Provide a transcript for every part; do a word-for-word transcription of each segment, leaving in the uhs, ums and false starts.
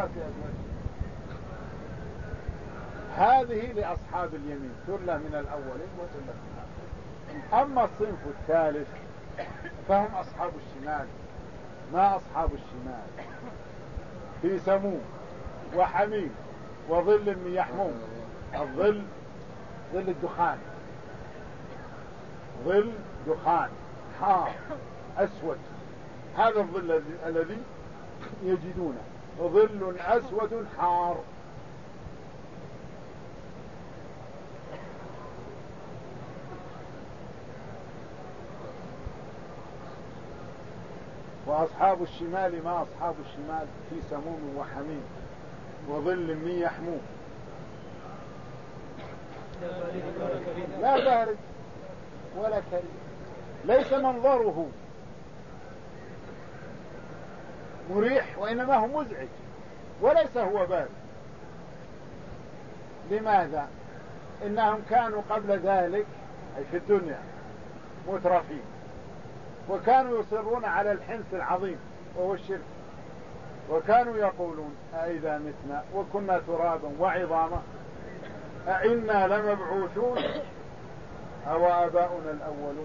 ثلاثة أزواج. هذه لأصحاب اليمين، ثلة من الأولين وثلة من الآخرين. أما الصنف الثالث فهم أصحاب الشمال. ما أصحاب الشمال؟ في سموم وحميم وظل من يحموم. الظل ظل الدخان، ظل دخان حار أسود، هذا الظل الذي يجدونه، ظل أسود حار. وأصحاب الشمال ما أصحاب الشمال؟ في سموم وحميم وظل من يحموم. لا بارد ولا كريم، ليس منظره مريح وإنما هو مزعج، وليس هو بارد. لماذا؟ إنهم كانوا قبل ذلك أي في الدنيا مترفين، وكانوا يصرون على الحنث العظيم وهو الشرك، وكانوا يقولون أئذا متنا وكنا ترابا وعظاما أئنا لمبعوثون أو آباؤنا الأولون.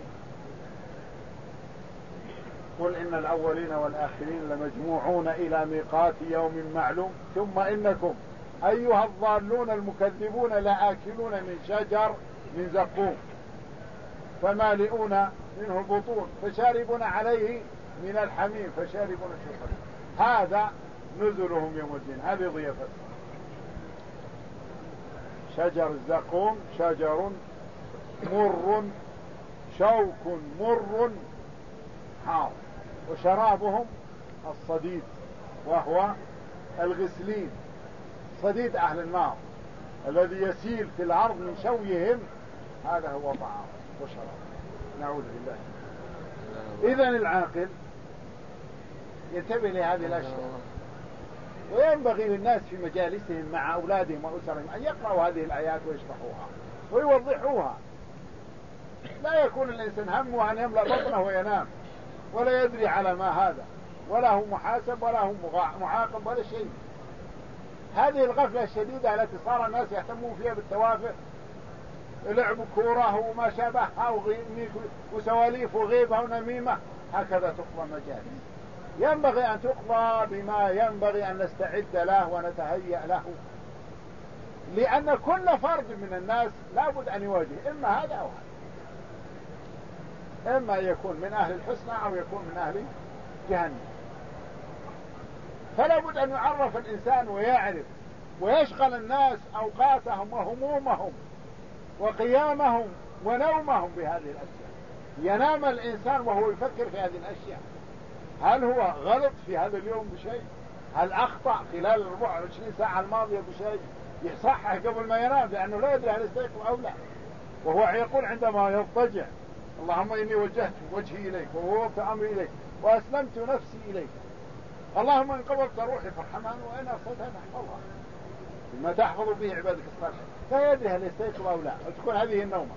قل إن الأولين والآخرين لمجموعون إلى ميقات يوم معلوم ثم إنكم أيها الضالون المكذبون لآكلون من شجر من زقوم فمالئون منه البطون فشاربون عليه من الحميم فشاربون شربه. هذا نزلهم يوم الدين، هذه ضيافتهم. شجر الزقوم شجر مر شوك مر حار، وشرابهم الصديد وهو الغسلين، صديد أهل النار الذي يسيل في الأرض من شويهم، هذا هو طعام وشراب. نعوذ بالله. إذن العاقل ينتبه لهذه الأشياء، وينبغي للناس في مجالسهم مع أولادهم وأسرهم أن يقرأوا هذه الآيات ويشرحوها ويوضحوها. لا يكون الإنسان همه أن يملأ بطنه وينام ولا يدري على ما هذا، ولا هو محاسب ولا هو معاقب ولا شيء. هذه الغفلة الشديدة التي صار الناس يهتمون فيها بالتوافه، لعب كورة وما شابهها وسواليف وغيبة ونميمة، هكذا تقضى مجالس. ينبغي أن تقضى بما ينبغي أن نستعد له ونتهيأ له، لأن كل فرد من الناس لابد أن يواجه إما هذا أو هذا، إما يكون من أهل الحسنى أو يكون من أهل جهنم. فلا بد أن يعرف الإنسان ويعرف ويشغل الناس أوقاتهم وهمومهم وقيامهم ونومهم بهذه الأشياء. ينام الإنسان وهو يفكر في هذه الأشياء. هل هو غلط في هذا اليوم بشيء؟ هل أخطأ خلال الأربع وعشرين ساعة الماضية بشيء؟ يصحح قبل ما ينام، لأنه لا يدري هل يستيقظ أو لا. وهو يقول عندما يضطجع اللهم إني وجهت وجهي إليك ووضعت أمري إليك وأسلمت نفسي إليك، اللهم إن قبضت روحي فارحمها وإن أرسلتها فاحفظها بما تحفظ به عبادك الصالحين. لا يدري هل يستيقظ أو لا، وتكون هذه النومة.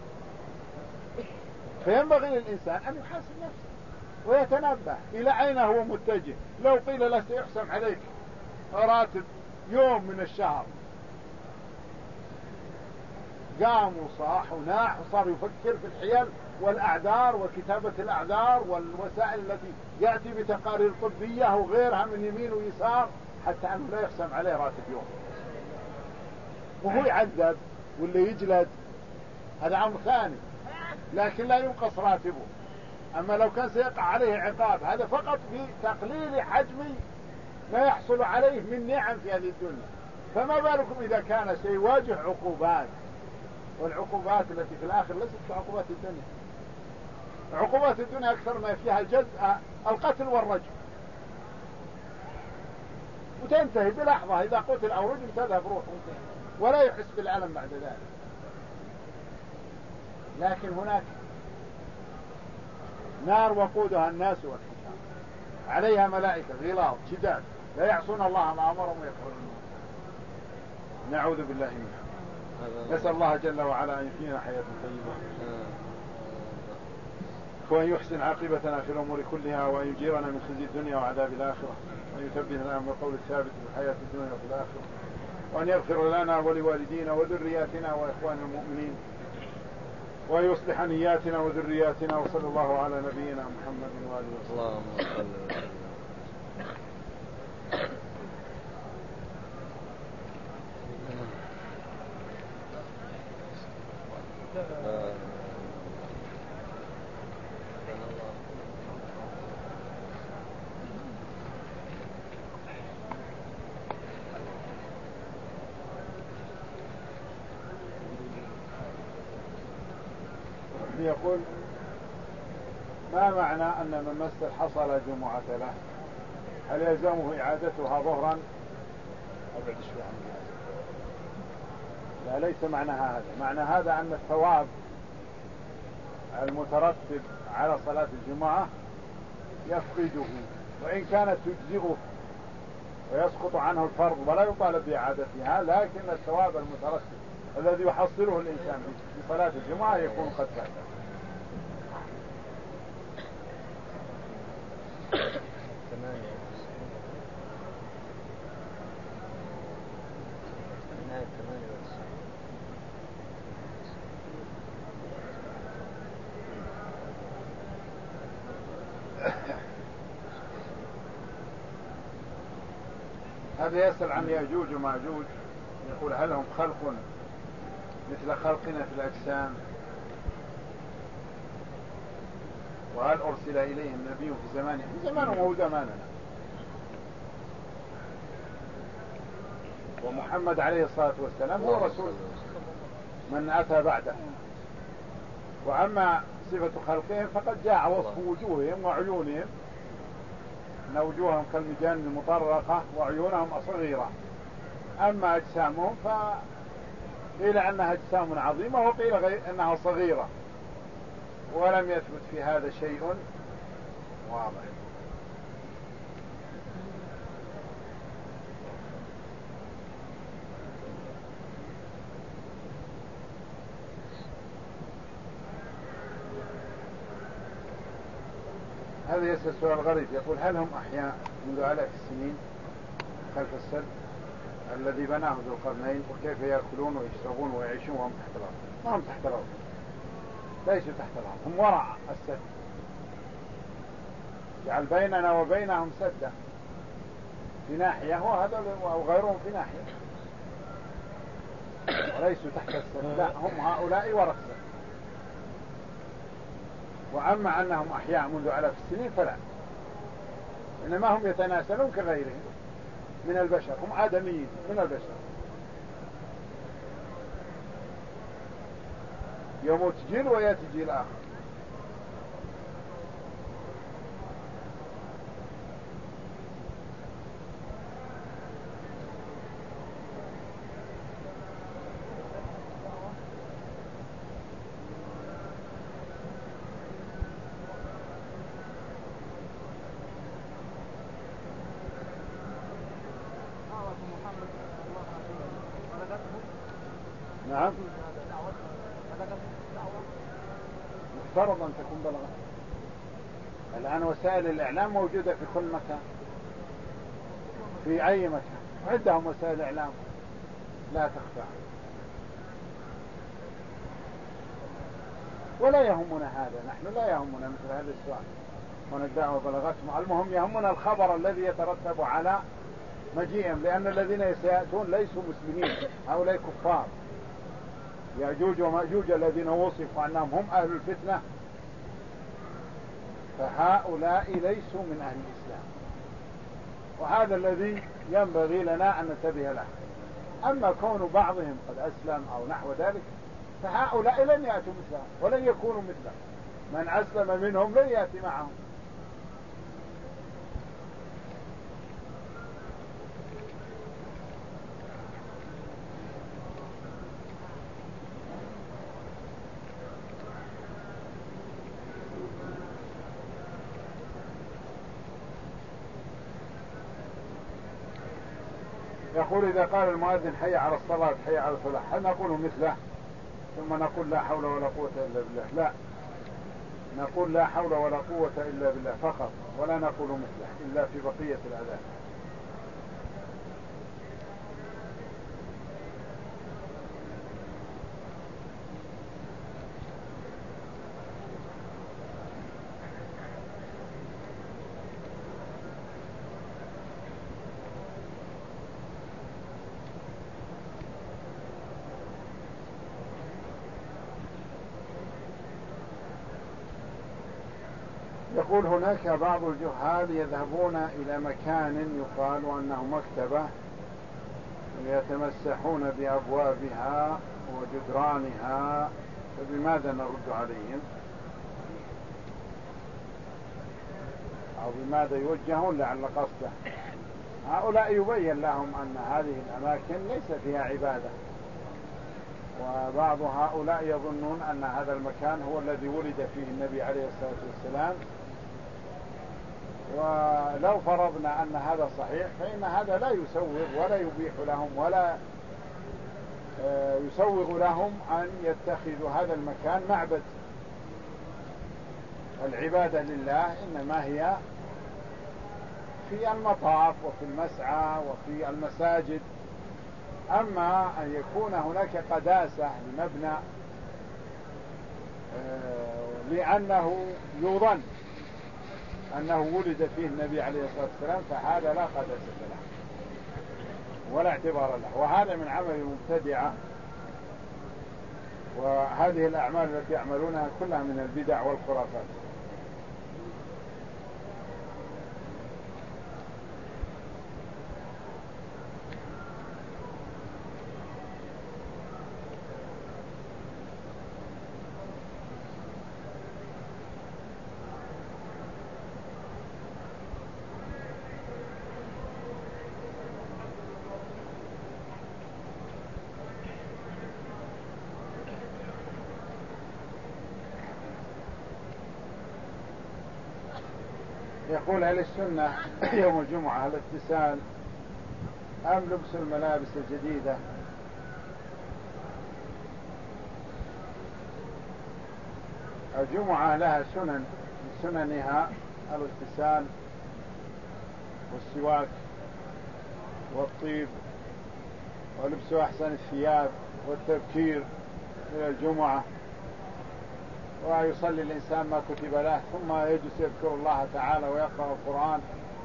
فينبغي للإنسان أن يحاسب نفسه ويتنبه إلى أين هو متجه. لو قيل له سيحسم عليك راتب يوم من الشهر، قام وصاح وناح وصار يفكر في الحيل والأعذار وكتابة الأعذار والوسائل التي يأتي بتقارير طبية وغيرها من يمين ويسار حتى أنه لا يحسم عليه راتب يوم، وهو يعذب واللي يجلد، هذا أمر ثاني، لكن لا ينقص راتبه. أما لو كان سيقع عليه عقاب، هذا فقط في تقليل حجم ما يحصل عليه من نعم في هذه الدنيا، فما بالكم إذا كان سيواجه عقوبات، والعقوبات التي في الآخر ليست كعقوبات الدنيا. عقوبات الدنيا أكثر ما فيها الجزء القتل والرجم، وتنتهي بلحظة، إذا قتل أو رجم تذهب روحه ولا يحس بالألم بعد ذلك. لكن هناك نار وقودها الناس والحجارة عليها ملائكة غلاظ شداد لا يعصون الله ما أمرهم ويفعلون. نعوذ بالله منها. نسأل الله جل وعلا أن يحيينا حياة طيبة وأن يحسن عاقبتنا في الأمور كلها، وأن يجيرنا من خزي الدنيا وعذاب الآخرة، وأن يثبتنا من القول الثابت في الحياة الدنيا وفي الآخرة، وأن يغفر لنا ولوالدينا وذرياتنا وإخواننا المؤمنين، وأن يصلح نياتنا وذرياتنا. وصلى الله على نبينا محمد وآله وسلم. اللهم صل وسلم. يقول: ما معنى أن من مس الحصى جمعة له؟ هل يلزمه إعادتها ظهرا؟ أبعد شوي عن لا، ليس معنى هذا. معنى هذا أن الثواب المترتب على صلاة الجمعة يفقده، وإن كانت تجزئه ويسقط عنه الفرض ولا يطالب بإعادتها، لكن الثواب المترتب الذي يحصله الإنسان في صلاة الجمعة يكون قد فات. هذا يسأل عن يأجوج وماجوج، يقول: هل هم خلق مثل خلقنا في الأجسام؟ وهل أرسل إليهم نبي في زمانهم؟ في زمانهم هو زماننا، ومحمد عليه الصلاة والسلام هو رسول من أتى بعده. وأما صفة خلقهم فقد جاء وصف وجوههم وعيونهم، أن وجوههم كالمجان المطرقة وعيونهم صغيرة. أما أجسامهم فقيل أنها أجسام عظيمة، وقيل أنها صغيرة، ولم يثبت في هذا شيء واضح. هذا يسأل سؤال غريب، يقول: هل هم أحياء منذ آلاف السنين خلف السد الذي بناه ذو القرنين؟ وكيف يأكلون ويشربون ويعيشون وهم تحت الأرض؟ ما هم تحت الأرض، ليسوا تحت الأرض، هم وراء السد، جعل بيننا وبينهم سدا في ناحية وهذا وغيرهم في ناحية، وليسوا تحت السد، لا، هم هؤلاء وراء السد. وأما أنهم أحياء منذ آلاف السنين فلا، إنما هم يتناسلون كغيرهم من البشر، هم آدميين من البشر، يموت جيل ويأتي جيل آخر. نعم، مفترض أن تكون بلغت. الآن وسائل الإعلام موجودة في كل مكان، في أي مكان، عندهم وسائل إعلام لا تخفى. ولا يهمنا هذا، نحن لا يهمنا مثل هذا السؤال من الدعوة بلغتهم. المهم يهمنا الخبر الذي يترتب على مجيئهم، لأن الذين سيأتون ليسوا مسلمين، هؤلاء كفار. يأجوج ومأجوج الذين وصفوا أنهم هم أهل الفتنة، فهؤلاء ليسوا من أهل الإسلام، وهذا الذي ينبغي لنا أن ننتبه له. أما كون بعضهم قد أسلم أو نحو ذلك فهؤلاء لن يأتوا مثلهم ولن يكونوا مثلهم، من أسلم منهم لن يأتي معهم. يقول: إذا قال المؤذن حي على الصلاة حي على الفلاح، هل نقول مثله ثم نقول لا حول ولا قوة إلا بالله؟ لا، نقول لا حول ولا قوة إلا بالله فقط، ولا نقول مثله إلا في بقية الأذان. يقول هناك بعض الجهال يذهبون إلى مكان يقال أنه مكتبة ويتمسحون بأبوابها وجدرانها، فبماذا نرد عليهم؟ أو بماذا يوجهون لعل قصده؟ هؤلاء يبين لهم أن هذه الأماكن ليس فيها عبادة، وبعض هؤلاء يظنون أن هذا المكان هو الذي ولد فيه النبي عليه الصلاة والسلام، ولو فرضنا أن هذا صحيح فإن هذا لا يسوغ ولا يبيح لهم ولا يسوغ لهم أن يتخذوا هذا المكان معبد. العبادة لله إنما هي في المطاف وفي المسعى وفي المساجد. أما أن يكون هناك قداسة لمبنى لأنه يظن أنه ولد فيه النبي عليه الصلاة والسلام فهذا لا قداسة له ولا اعتبار له، وهذا من عمل المبتدعة، وهذه الأعمال التي يعملونها كلها من البدع والخرافات. يقول هل السنة يوم الجمعة الاغتسال أم لبس الملابس الجديدة؟ الجمعة لها سنن، من سننها الاغتسال والسواك والطيب ولبس أحسن الثياب والتبكير إلى الجمعة، ويصلي الإنسان ما كتب له ثم يجلس يذكر الله تعالى ويقرأ القرآن،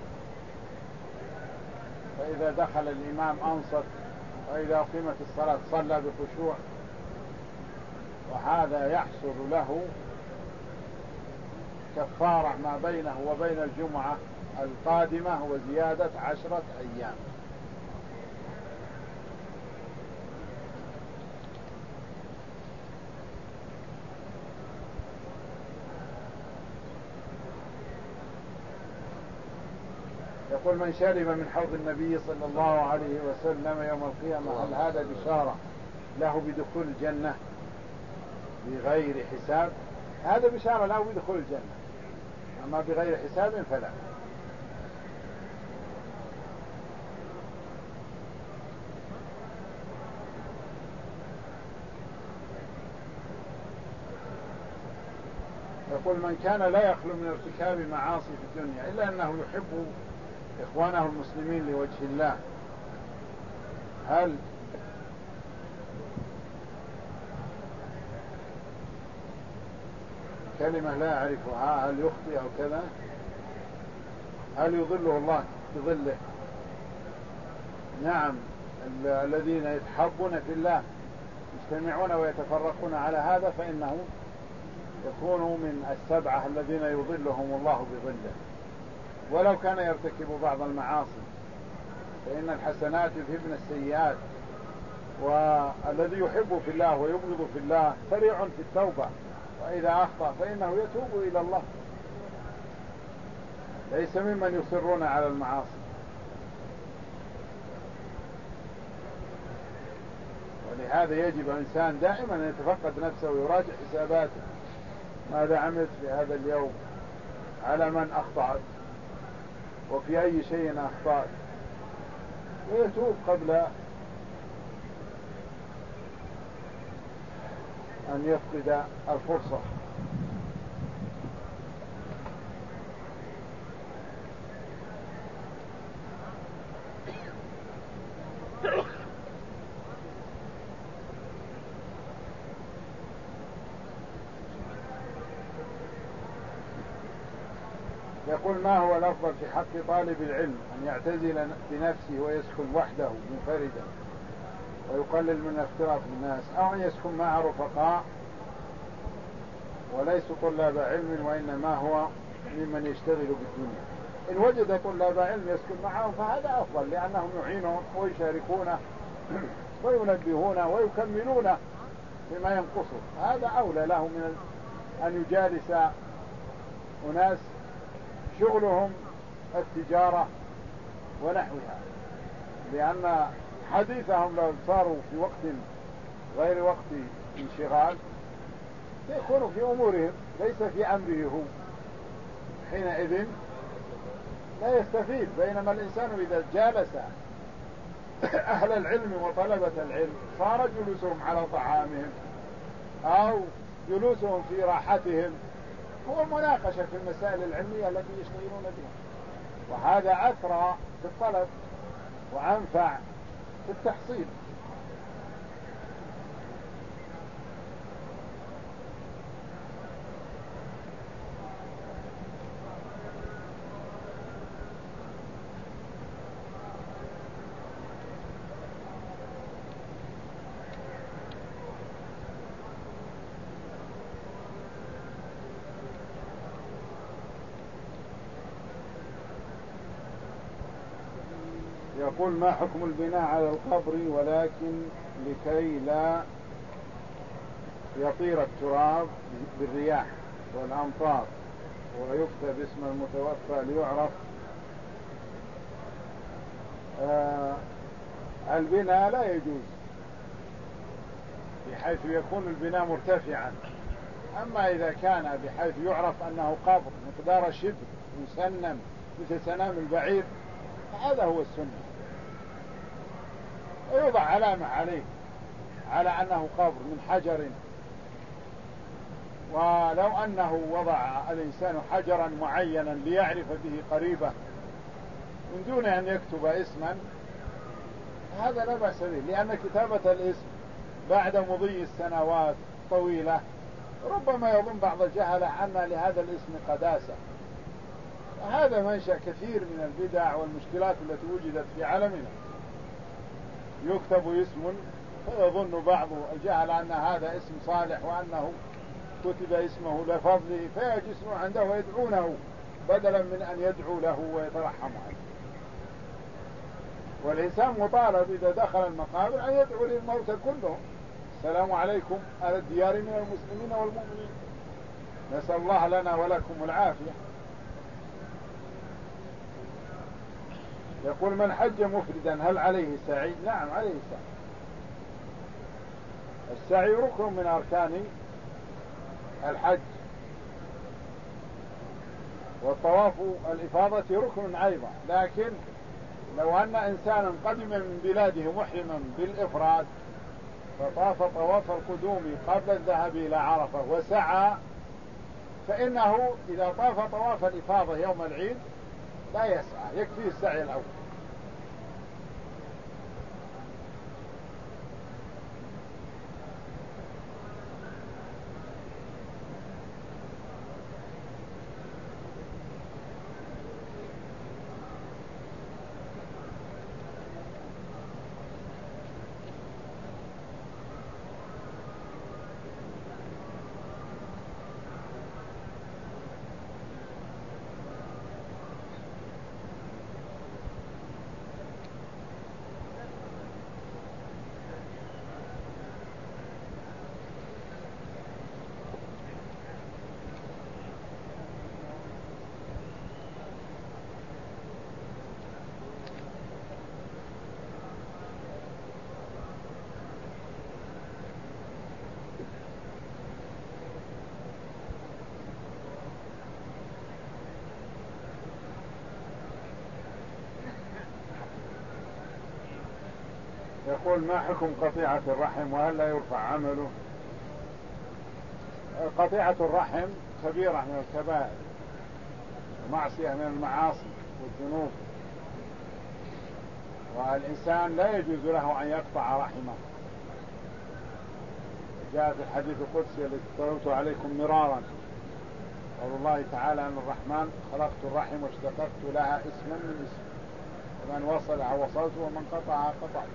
فإذا دخل الإمام أنصت، وإذا قيمت الصلاة صلى بخشوع، وهذا يحصل له كفارة ما بينه وبين الجمعة القادمة وزيادة عشرة أيام. يقول من شرب من حوض النبي صلى الله عليه وسلم يوم القيامة هل هذا بشارة له بدخول الجنة بغير حساب؟ هذا بشارة له بدخول الجنة، أما بغير حساب فلا. يقول من كان لا يخلو من ارتكاب معاصي في الدنيا إلا أنه يحب إخوانه المسلمين لوجه الله، هل كلمة لا أعرفها هل يخطئ أو كذا؟ هل يظله الله بظله؟ نعم، الذين يتحبون في الله يجتمعون ويتفرقون على هذا فإنه يكونوا من السبعة الذين يظلهم الله بظله، ولو كان يرتكب بعض المعاصي فإن الحسنات يذهبن السيئات، والذي يحب في الله ويبغض في الله سريع في التوبة، وإذا أخطأ فإنه يتوب إلى الله، ليس ممن يصرون على المعاصي. ولهذا يجب الإنسان دائما أن يتفقد نفسه ويراجع حساباته، ماذا عملت في هذا اليوم، على من أخطأت، وفي أي شيء أخطأت، ويتوب قبل أن يفقد الفرصة. يقول ما هو الأفضل في حق طالب العلم، أن يعتزل بنفسه ويسكن وحده منفردا ويقلل من الاختلاط بالناس، أو أن يسكن مع رفقاء وليسوا طلاب علم وإنما هو ممن يشتغل بالدنيا؟ إن وجد طلاب علم يسكن معهم فهذا أفضل، لأنهم يعينون ويشاركونه وينبهونه ويكملونه بما ينقصه. هذا أولى له من أن يجالس أناس شغلهم التجارة ونحوها، لأن حديثهم لو صاروا في وقت غير وقت انشغال يكونوا في أمورهم ليس في أمره هو، حينئذ لا يستفيد. بينما الإنسان إذا جالس أهل العلم وطلبة العلم صار جلوسهم على طعامهم أو جلوسهم في راحتهم هو المناقشة في المسائل العلمية التي يشتغلون بها، وهذا أثرى في الطلب وأنفع في التحصيل. يقول ما حكم البناء على القبر ولكن لكي لا يطير التراب بالرياح والأمطار ويكتب اسم المتوفى ليعرف؟ آه البناء لا يجوز بحيث يكون البناء مرتفعا، أما إذا كان بحيث يعرف أنه قبر مقدار شبر مسنم مثل سنام البعير فهذا هو السنة، ويوضع علامة عليه على أنه قبر من حجر. ولو أنه وضع الإنسان حجرا معينا ليعرف به قريبه من دون أن يكتب اسما هذا لا بأس به، لأن كتابة الاسم بعد مضي السنوات طويلة ربما يظن بعض الجهلة أن لهذا الاسم قداسة. هذا منشأ كثير من البدع والمشكلات التي وجدت في عالمنا، يكتب اسم فيظن بعض الجهل أن هذا اسم صالح وأنه كتب اسمه لفضله فيجلسون عنده ويدعونه بدلا من أن يدعو له ويترحم عليه. والإنسان مطالب إذا دخل المقابر أن يدعو للموتى كلهم السلام عليكم على الديار من المسلمين والمؤمنين، نسأل الله لنا ولكم العافية. يقول من حج مفردا هل عليه سعي؟ نعم عليه سعي. السعي ركن من أركان الحج، والطواف الإفاضة ركن أيضا، لكن لو أن إنسانا قدم من بلاده محرما بالإفراد فطاف طواف القدوم قبل الذهاب إلى عرفة وسعى فإنه إذا طاف طواف الإفاضة يوم العيد لا يسعى، يكفيه السعي الأول. يقول ما حكم قطيعة الرحم وهل لا يرفع عمله؟ قطيعة الرحم كبيرة من الكبائر ومعصية من المعاصي والذنوب، والإنسان لا يجوز له أن يقطع رحمه. جاء في الحديث القدسي الذي تلوت عليكم مرارا قول الله تعالى عن الرحمن: خلقت الرحم واشتققت لها اسما من اسم، ومن وصلها وصلت ومن قطعها قطعت.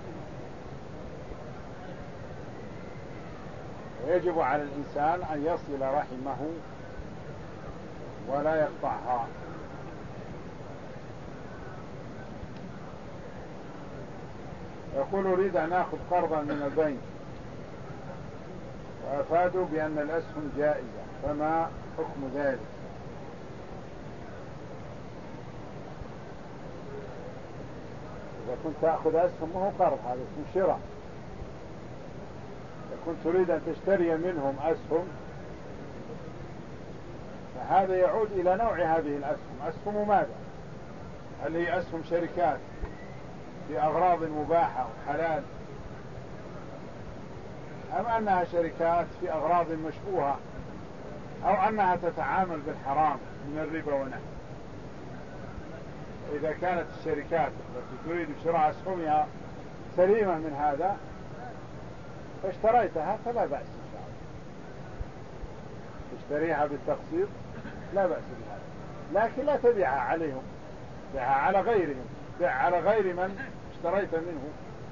ويجب على الإنسان أن يصل رحمه ولا يقطعها. يقول: أريد أن أخذ قرضا من البنك، وأفادوا بأن الأسهم جائزة، فما حكم ذلك؟ إذا كنت تأخذ أسهم ما هو قرض، هذا اسمه شراء. إذا كنت تريد أن تشتري منهم أسهم فهذا يعود إلى نوع هذه الأسهم. أسهم ماذا؟ هل هي أسهم شركات في أغراض مباحة وحلال، أم أنها شركات في أغراض مشبوهة، أو أنها تتعامل بالحرام من الربا ونحو؟ إذا كانت الشركات التي تريد شراء أسهمها سليمة من هذا فاشتريتها فلا بأس إن شاء الله، تشتريها بالتقسيط لا بأس بهذا، لكن لا تبيعها عليهم، بيعها على غيرهم، بيع على غير من اشتريت منه.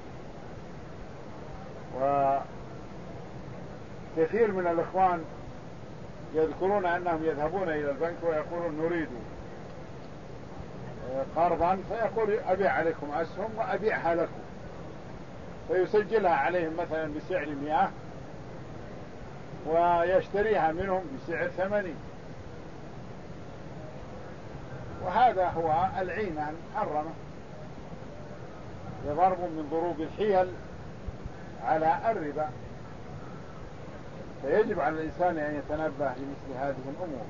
وكثير من الإخوان يذكرون أنهم يذهبون إلى البنك ويقولون: نريد قرضا، فيقول: أبيع عليكم أسهم وأبيعها لكم، فيسجلها عليهم مثلا بسعر مئة ويشتريها منهم بسعر ثمانين. وهذا هو العينة المحرمة، ضرب من ضروب الحيل على الربا. فيجب على الإنسان أن يتنبه لمثل هذه الأمور.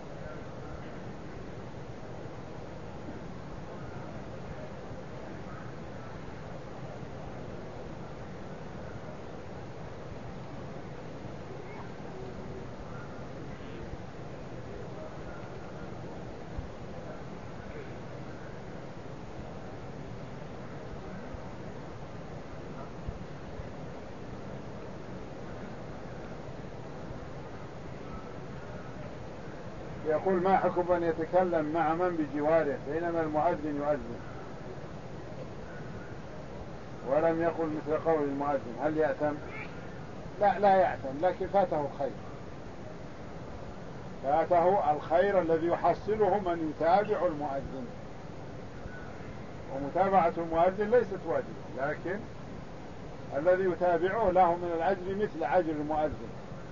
يقول: ما حكم أن يتكلم مع من بجواره بينما المؤذن يؤذن ولم يقل مثل قول المؤذن، هل يأثم؟ لا لا يأثم، لكن فاته الخير، فاته الخير الذي يحصله من يتابع المؤذن. ومتابعة المؤذن ليست واجبة، لكن الذي يتابعه له من الأجر مثل أجر المؤذن.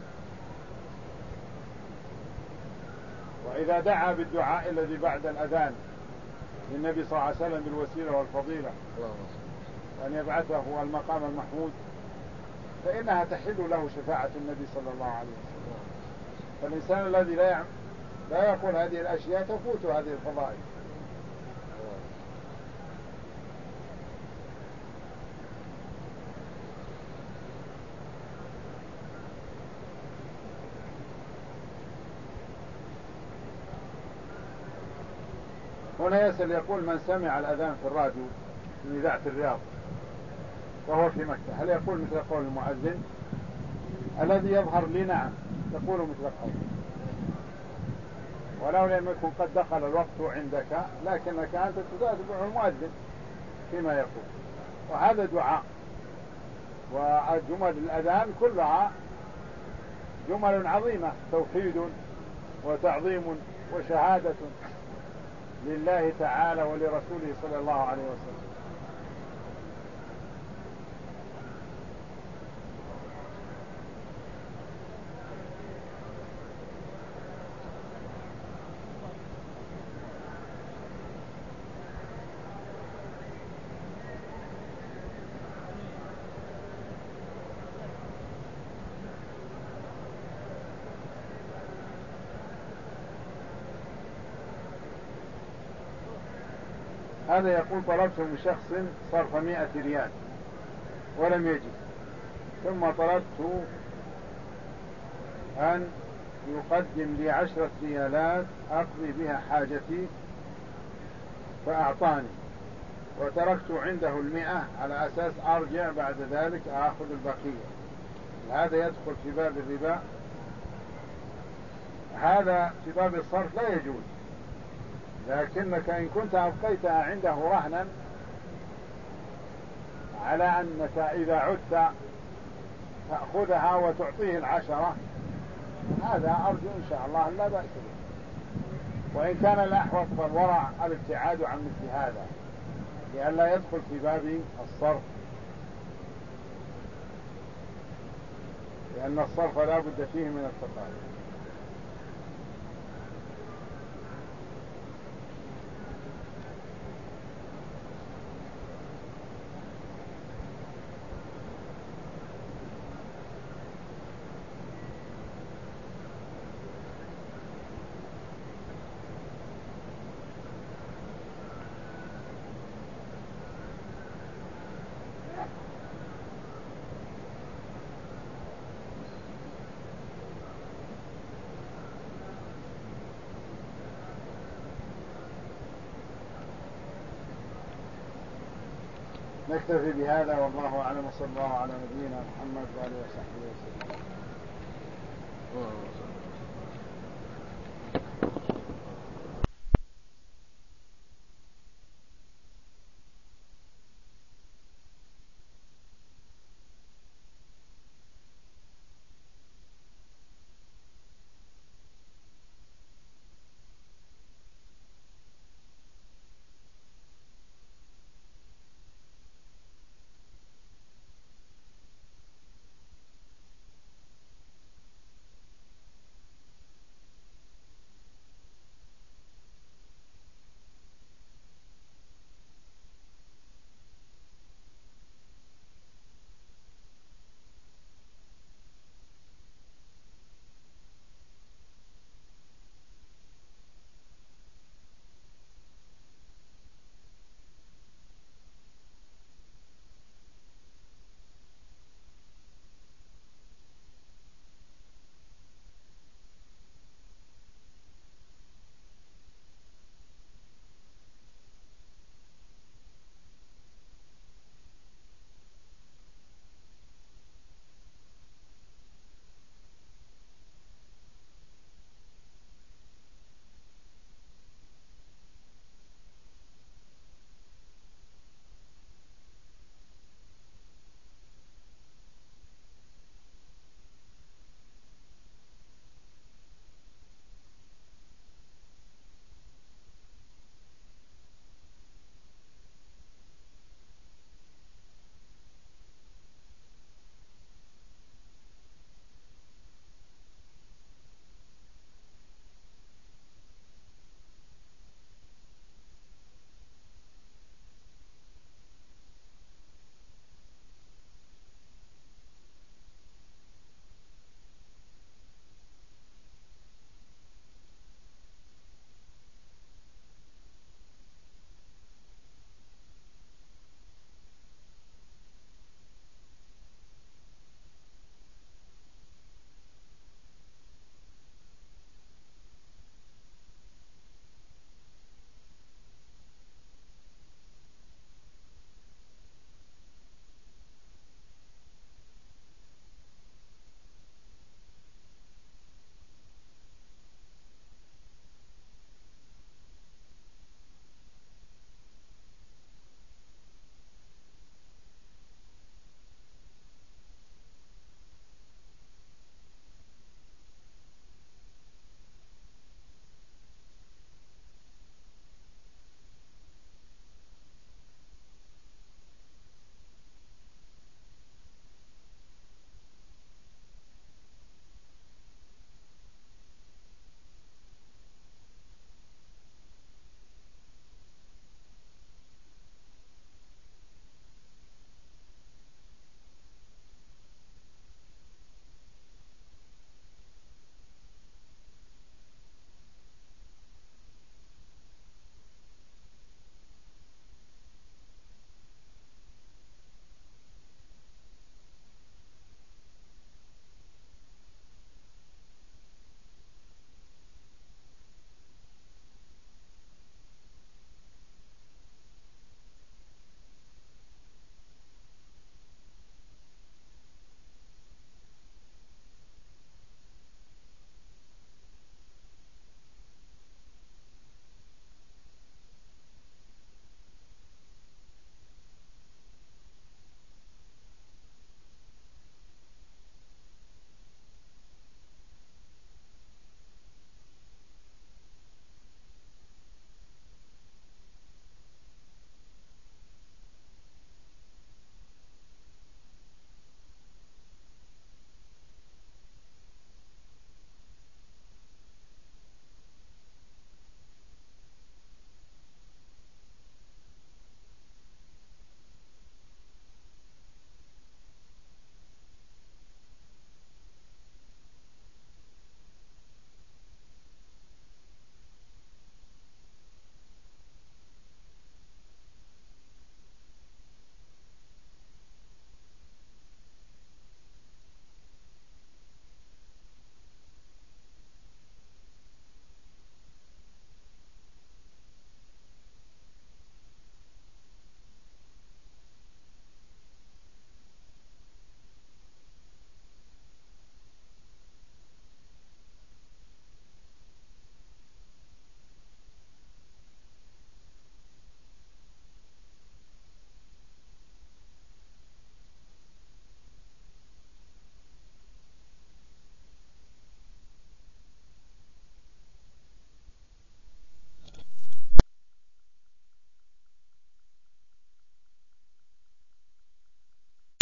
وإذا دعا بالدعاء الذي بعد الأذان للنبي صلى الله عليه وسلم بالوسيلة والفضيلة وأن يبعثه المقام المحمود، فإنها تحل له شفاعة النبي صلى الله عليه وسلم. فالإنسان الذي لا يعمل لا يقول هذه الأشياء تفوت هذه الفضائل. هنا يسأل يقول: من سمع الأذان في الراديو من إذاعة الرياض وهو في مكة، هل يقول مثل قول المؤذن؟ الذي يظهر لي نعم يقول مثل قول، ولو لم يكن قد دخل الوقت عندك، لكنك أنت تتابع المؤذن فيما يقول. وهذا دعاء، وجمل الأذان كلها جمل عظيمة، توحيد وتعظيم وشهادة لله تعالى ولرسوله صلى الله عليه وسلم. هذا يقول: طلبت من شخص صرف مئة ريال ولم يجد، ثم طلبت أن يقدم لي عشرة ريالات أقضي بها حاجتي فأعطاني، وتركت عنده المئة على أساس أرجع بعد ذلك أخذ البقية، هذا يدخل في باب الربا؟ هذا في باب الصرف لا يجوز، لكنك إن كنت أبقيتها عنده رهنا على أنك إذا عدت تأخذها وتعطيه العشرة، هذا أرجو إن شاء الله لا بأس به. وإن كان الأحوط فالورع الابتعاد عن مثل هذا لئلا يدخل في باب الصرف، لأن الصرف لا بد فيه من التقارب. نكتفي بهذا والله أعلم، وصلى الله على نبينا محمد وآله وصحبه وسلم.